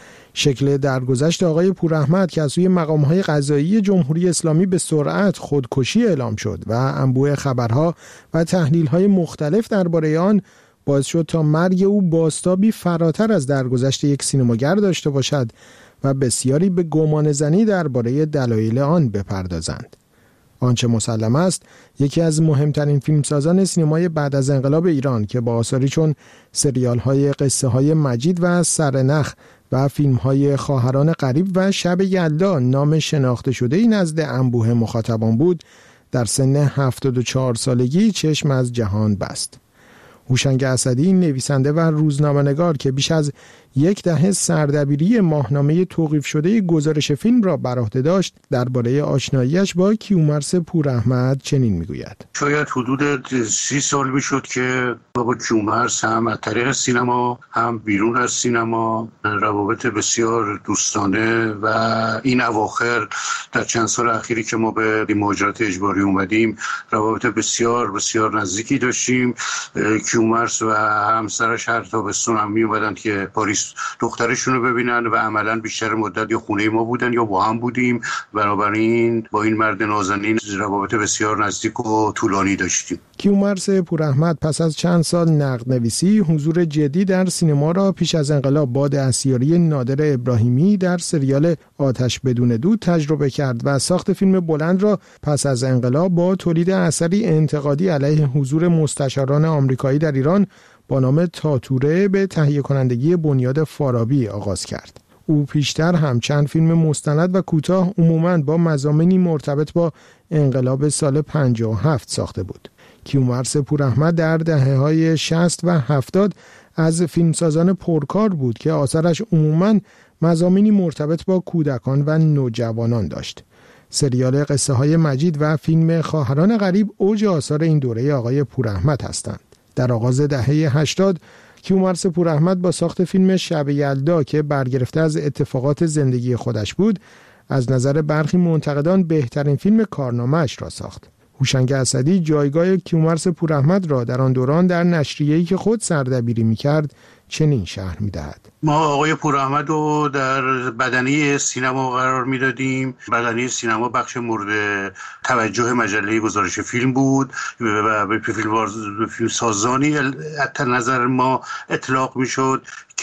شکل درگذشت آقای پوراحمد که از سوی مقام‌های قضایی جمهوری اسلامی به سرعت خودکشی اعلام شد و انبوه خبرها و تحلیل‌های مختلف درباره آن باعث شد تا مرگ او بازتابی فراتر از درگذشت یک سینماگر داشته باشد و بسیاری به گمانه‌زنی درباره دلایل آن بپردازند. آنچه مسلم است، یکی از مهمترین فیلمسازان سینمای بعد از انقلاب ایران که با آثاری چون سریال‌های قصه های مجید و سرنخ و فیلم‌های خواهران غریب و شب یلدا نام شناخته شده‌ای نزد انبوه مخاطبان بود، در سن 74 سالگی چشم از جهان بست. هوشنگ اسدی، نویسنده و روزنامه‌نگار که بیش از یک دهه سردبیری ماهنامه توقیف شده گزارش فیلم را بر عهده داشت، درباره آشناییش با کیومرث پوراحمد چنین میگوید: شاید حدود 30 سال میشد که با کیومرث هم از طریق سینما هم بیرون از سینما روابط بسیار دوستانه و این اواخر در چند سال اخیری که ما به مهاجرت اجباری اومدیم روابط بسیار بسیار نزدیکی داشتیم. کیومرث و همسرش هر تابستون هم میومدن که پاریس دخترشون رو ببینن و عملا بیشتر مدت یا خونه ما بودن یا با هم بودیم. بنابراین با این مرد نازنین روابط بسیار نزدیک و طولانی داشتیم. کیومرث پوراحمد پس از چند سال نقد نویسی، حضور جدی در سینما را پیش از انقلاب با دستیاری نادر ابراهیمی در سریال آتش بدون دود تجربه کرد و ساخت فیلم بلند را پس از انقلاب با تولید اثری انتقادی علیه حضور مستشاران آمریکایی در ایران با نام تاتوره به تهیه کنندگی بنیاد فارابی آغاز کرد. او پیشتر هم چند فیلم مستند و کوتاه عموماً با مضامینی مرتبط با انقلاب سال 57 ساخته بود. کیومرث پوراحمد در دهه‌های 60 و 70 از فیلمسازان پرکار بود که آثارش عموماً مضامینی مرتبط با کودکان و نوجوانان داشت. سریال قصه های مجید و فیلم خواهران غریب اوج آثار این دوره آقای پوراحمد هستند. در آغاز دهه 80 کیومرث پوراحمد با ساخت فیلم شب یلدا که برگرفته از اتفاقات زندگی خودش بود، از نظر برخی منتقدان بهترین فیلم کارنامه‌اش را ساخت. هوشنگ اسدی جایگاه کیومرث پوراحمد را در آن دوران در نشریه‌ای که خود سردبیری می‌کرد چنین شرح می‌دهد: ما آقای پوراحمد رو در بدنه سینما قرار میدادیم. بدنه سینما بخش مورد توجه مجله گزارش فیلم بود و به فیلم سازانی از نظر ما اطلاق میشد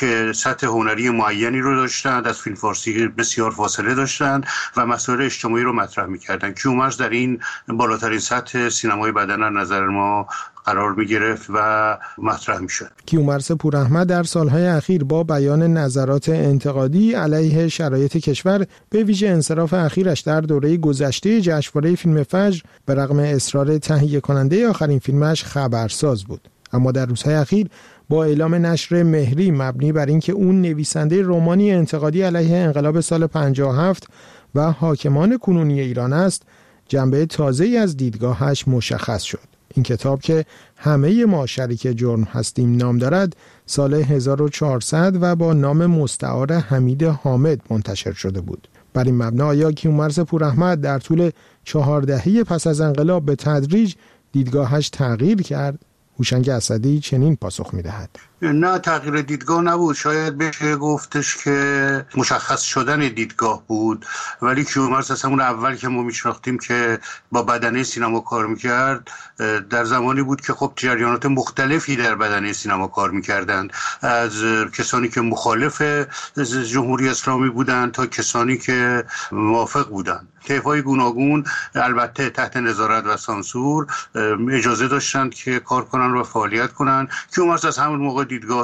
که سطح هنری معینی رو داشتند، از فیلم فارسی بسیار فاصله داشتند و مسائل اجتماعی رو مطرح می‌کردند. کیومرث در این بالاترین سطح سینمای بدن از نظر ما قرار می‌گرفت و مطرح می‌شد. کیومرث پوراحمد در سالهای اخیر با بیان نظرات انتقادی علیه شرایط کشور، به ویژه انصراف اخیرش در دوره گذشته جشنواره فیلم فجر، به رغم اصرار تهیه کننده آخرین فیلمش خبرساز بود. اما در روزهای اخیر با اعلام نشر مهری مبنی بر اینکه اون نویسنده رمانی انتقادی علیه انقلاب سال 57 و حاکمان کنونی ایران است، جنبه تازه‌ای از دیدگاهش مشخص شد. این کتاب که همه ما شریک جرم هستیم نام دارد، سال 1400 و با نام مستعار حمید حامد منتشر شده بود. بر این مبنا آیا کیومرث پوراحمد در طول 4 دهه پس از انقلاب به تدریج دیدگاهش تغییر کرد؟ هوشنگ اسدی چنین پاسخ می‌دهد: نه، تغییر دیدگاه نبود. شاید بشه گفتش که مشخص شدن دیدگاه بود، ولی کیومرث از همون اول که ما میشناختیم که با بدنه سینما کار میکرد، در زمانی بود که خب جریانات مختلفی در بدنه سینما کار میکردند، از کسانی که مخالف جمهوری اسلامی بودند تا کسانی که موافق بودند. طیف‌های گوناگون البته تحت نظارت و سانسور اجازه داشتند که کار کنن و فعالیت کنن. کیومرث از همون موقع دیدگاه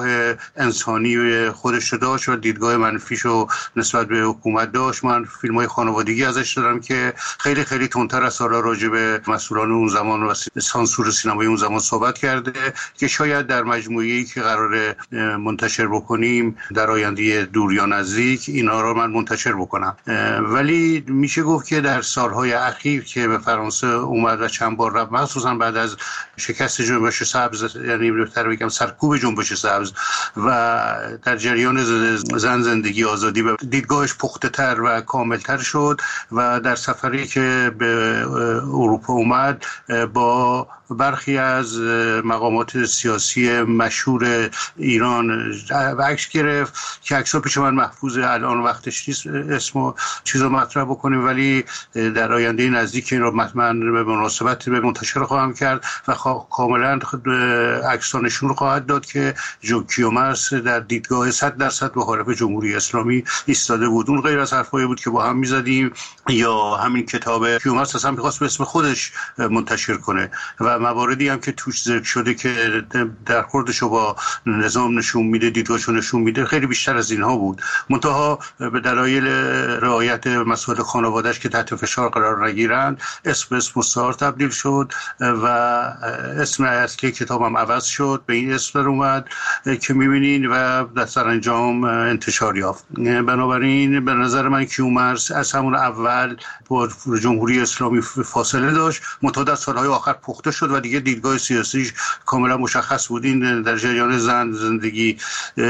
انسانی خودش داشت و دیدگاه منفیشو نسبت به حکومت داشت. من فیلم‌های خانوادگی ازش دارم که خیلی خیلی تندتر از سالا راجع به مسئولان اون زمان و سانسور سینمای اون زمان صحبت کرده که شاید در مجموعه‌ای که قرار منتشر بکنیم در آینده دور یا نزدیک اینا رو من منتشر بکنم. ولی میشه گفت که در سالهای اخیر که به فرانسه اومد و چند بار رفت، مخصوصا بعد از شکست جنبش سبز، یعنی بهتر بگم سرکوب جنبش سبز و در جریان زن زندگی آزادی، دیدگاهش پخته تر و کامل تر شد و در سفری که به اروپا اومد با برخی از مقامات سیاسی مشهور ایران عکس گرفت که عکس‌ها پیش من محفوظه، الان وقتش نیست اسم و چیزا مطرح بکنیم، ولی در آینده نزدیک این رو من به مناسبت به منتشر خواهم کرد و کاملا عکس‌ها نشون خواهد داد که کیومرث در دیدگاه 100% مخالف جمهوری اسلامی ایستاده بود. اون غیر از حرفایی بود که با هم می‌زدیم یا همین کتاب کیومرث اصلا می‌خواست به اسم خودش منتشر کنه و مواردی هم که توش ذکر شده که در خوردشو با نظام نشون میده، دیدگاهشو نشون میده، خیلی بیشتر از اینها بود. منتها به دلایل رعایت مسائل خانواده‌اش که تحت فشار قرار نگیرند، اسم مستعار تبدیل شد و اسم اصلی کتابم عوض شد، به این اسم در اومد که میبینین و در سرانجام انتشار یافت. بنابراین به نظر من کیومرث از همون اول با جمهوری اسلامی فاصله داشت، منتها در سالهای آخر پخته شد و دیگه دیدگاه سیاسیش کاملا مشخص بود. این در جریان زن زندگی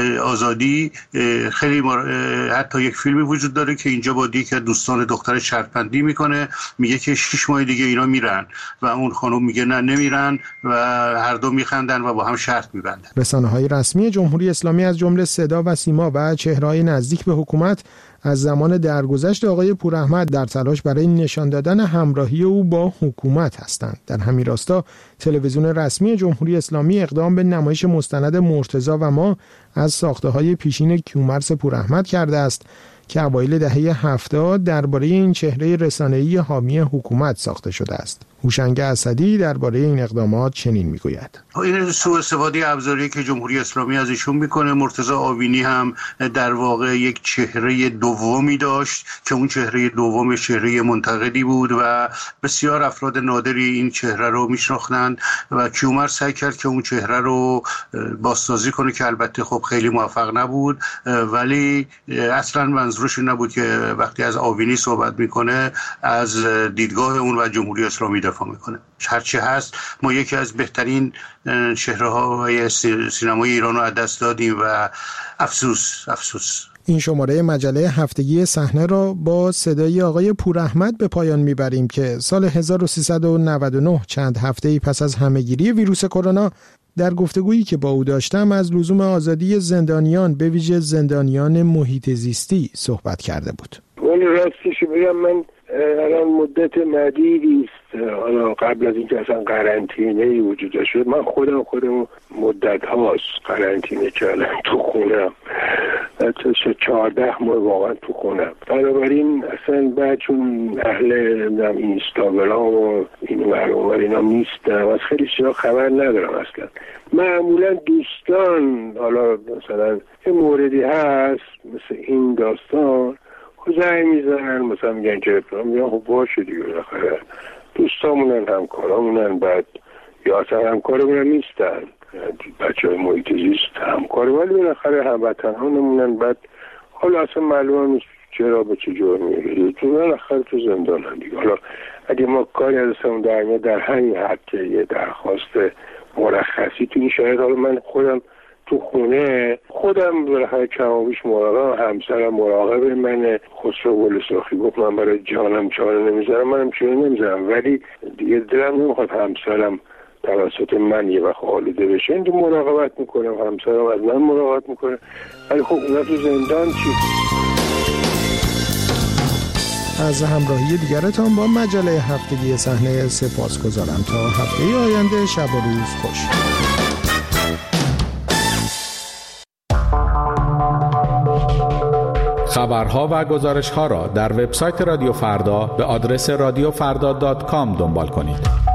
آزادی خیلی حتی یک فیلمی وجود داره که اینجا با یکی از دوستان دختر شرطبندی میکنه، میگه که 6 ماه دیگه اینا میرن و اون خانم میگه نه نمیرن و هر دو میخندن و با هم شرط میبندن. رسانه‌های رسمی جمهوری اسلامی از جمله صدا و سیما و چهره‌های نزدیک به حکومت از زمان درگذشت آقای پوراحمد در تلاش برای نشان دادن همراهی او با حکومت هستند. در همین راستا تلویزیون رسمی جمهوری اسلامی اقدام به نمایش مستند مرتضی و ما از ساخته‌های پیشین کیومرث پوراحمد کرده است که اوایل دهه 70 درباره این چهره رسانه‌ای حامی حکومت ساخته شده است. هوشنگ اسدی درباره این اقدامات چنین میگوید: این سوء استفاده ابزاری که جمهوری اسلامی از ایشون میکنه. مرتضی آوینی هم در واقع یک چهره دومی داشت که اون چهره دوم چهره منتقدی بود و بسیار افراد نادری این چهره رو میشناختند و کیومرث سعی کرد که اون چهره رو بازسازی کنه که البته خب خیلی موفق نبود، ولی اصلا منظورش نبود که وقتی از آوینی صحبت میکنه از دیدگاه اون و جمهوری اسلامی دفاع میکنه. هرچی هست ما یکی از بهترین چهره‌های سینمای ایران رو از دست دادیم و افسوس. این شماره مجله هفتگی صحنه را با صدای آقای پوراحمد به پایان میبریم که سال 1399 چند هفته‌ای پس از همه‌گیری ویروس کرونا در گفتگویی که با او داشتم از لزوم آزادی زندانیان به ویژه زندانیان محیط زیستی صحبت کرده بود. ولی راستش بگم من الان مدت مدیدی است، حالا قبل از اینکه اصلا قرنطینه‌ای وجود داشت، من خودم مدت هاست قرنطینه کردم تو خونم، حتی 14 ماه واقعا تو خونم. بنابراین اصلا بعد چون اهل اینستاگرام و این ور اینا نیستم، از خیلی چیزا خبر ندارم اصلا. معمولا دوستان حالا مثلا یه موردی هست مثل این داستان زنگ میزنن، مثلا میگن که میگن خب باشه دیگه، بالاخره دوستامونن، همکارامونن، بعد یا اصلا همکارمونن نیستن، بچه های محیط زیست همکار، ولی بالاخره هموطنانمونن، بعد حالا اصلا معلوم نیست چرا به چه جرمی تو بالاخره تو زندانن دیگه. حالا اگه ما کاری ازمون در همین حد که یه درخواست مرخصی تو این شاید، حالا من خودم تو خودم بالاخره کمابیش مراقبم، همسرم مراقب منه. خسرو گل سرخی گفت من برای جانم چاره نمیذارم، منم چاره نمیذارم، ولی دیگه دلم نمیخواد همسرم توسط من یه وقت آلوده بشه. این تو مراقبت میکنم، همسرم از من مراقبت میکنه، ولی خب اونا تو زندان چی؟ از همراهی دیگرتان با مجله هفتگی صحنه سپاسگزارم. تا هفته آینده شب و روز خوش. خبرها و گزارش‌ها را در وبسایت رادیو فردا به آدرس radiofrda.com دنبال کنید.